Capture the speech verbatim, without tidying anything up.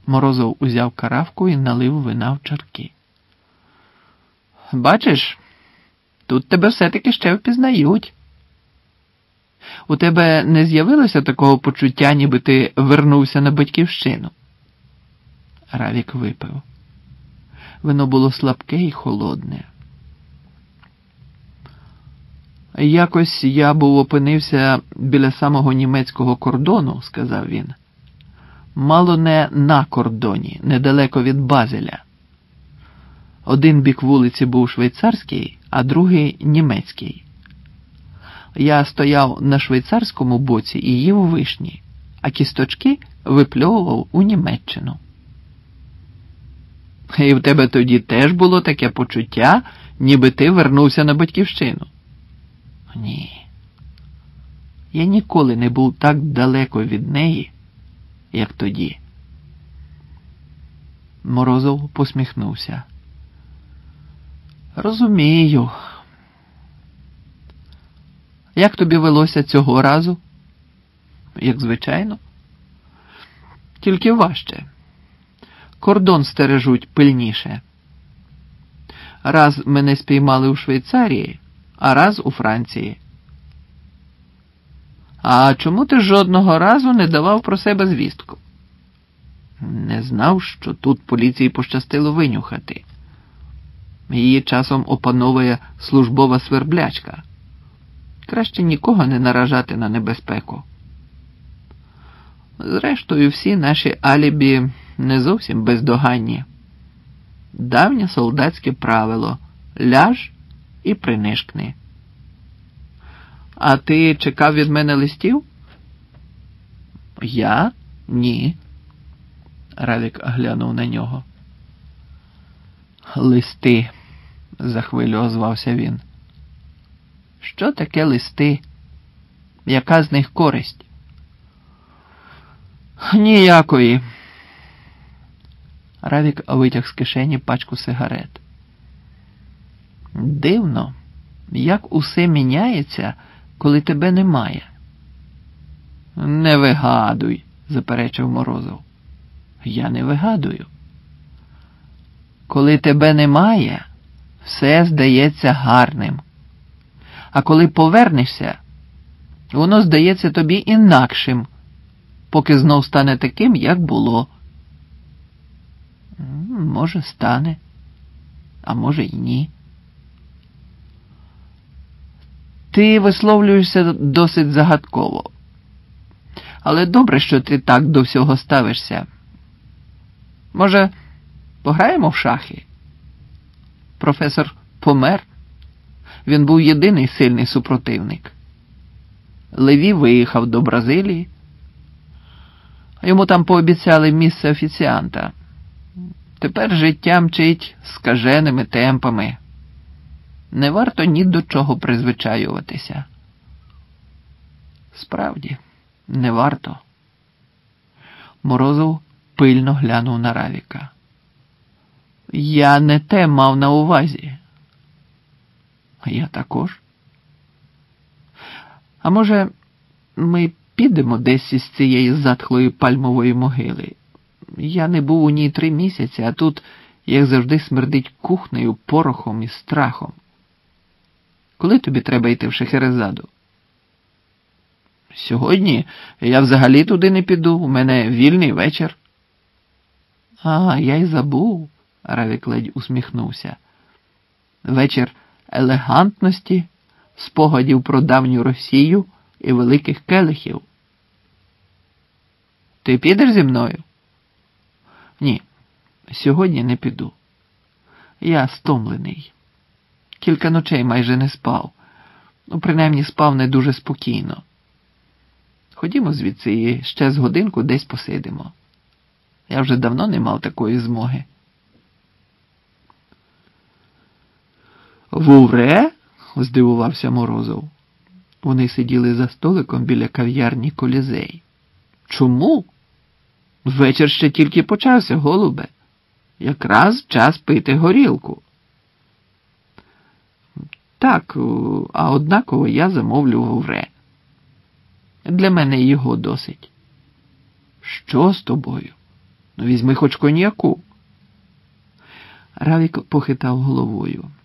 Морозов узяв каравку і налив вина в чарки. Бачиш, тут тебе все-таки ще впізнають. У тебе не з'явилося такого почуття, ніби ти вернувся на батьківщину? Равік випив. Вино було слабке і холодне. Якось я був опинився біля самого німецького кордону, сказав він. Мало не на кордоні, недалеко від Базеля. Один бік вулиці був швейцарський, а другий німецький. Я стояв на швейцарському боці і їв вишні, а кісточки випльовував у Німеччину. І в тебе тоді теж було таке почуття, ніби ти вернувся на батьківщину? Ні. Я ніколи не був так далеко від неї, як тоді. Морозов посміхнувся. Розумію. Як тобі велося цього разу? Як звичайно. Тільки важче. Кордон стережуть пильніше. Раз мене спіймали у Швейцарії, а раз у Франції. А чому ти жодного разу не давав про себе звістку? Не знав, що тут поліції пощастило винюхати. Її часом опановує службова сверблячка. Краще нікого не наражати на небезпеку. Зрештою, всі наші алібі не зовсім бездоганні. Давнє солдатське правило – ляж і принишкни. А ти чекав від мене листів? Я? Ні. Равік глянув на нього. Листи, за хвилю озвався він. Що таке листи? Яка з них користь? Ніякої. Равік витяг з кишені пачку сигарет. Дивно, як усе міняється, коли тебе немає. Не вигадуй, заперечив Морозов. Я не вигадую. Коли тебе немає, все здається гарним. А коли повернешся, воно здається тобі інакшим, поки знов стане таким, як було. Може, стане, а може й ні. Ти висловлюєшся досить загадково. Але добре, що ти так до всього ставишся. Може, пограємо в шахи? Професор помер. Він був єдиний сильний супротивник. Леві виїхав до Бразилії. Йому там пообіцяли місце офіціанта. Тепер життя мчить скаженими темпами. Не варто ні до чого призвичаюватися. Справді, не варто. Морозов пильно глянув на Равіка. Я не те мав на увазі. Я також. А може, ми підемо десь із цієї затхлої пальмової могили? Я не був у ній три місяці, а тут, як завжди, смердить кухнею, порохом і страхом. Коли тобі треба йти в Шахерезаду? Сьогодні я взагалі туди не піду, у мене вільний вечір. А, я й забув, Равік ледь усміхнувся. Вечір елегантності, спогадів про давню Росію і великих келихів. Ти підеш зі мною? Ні, сьогодні не піду. Я стомлений. Кілька ночей майже не спав. Ну, принаймні спав не дуже спокійно. Ходімо звідси і ще з годинку десь посидимо. Я вже давно не мав такої змоги. «Вувре?» – здивувався Морозов. Вони сиділи за столиком біля кав'ярні «Колізей». «Чому? Вечір ще тільки почався, голубе. Якраз час пити горілку». «Так, а однаково я замовлю Вувре. Для мене його досить». «Що з тобою? Ну, візьми хоч коньяку. Равік похитав головою.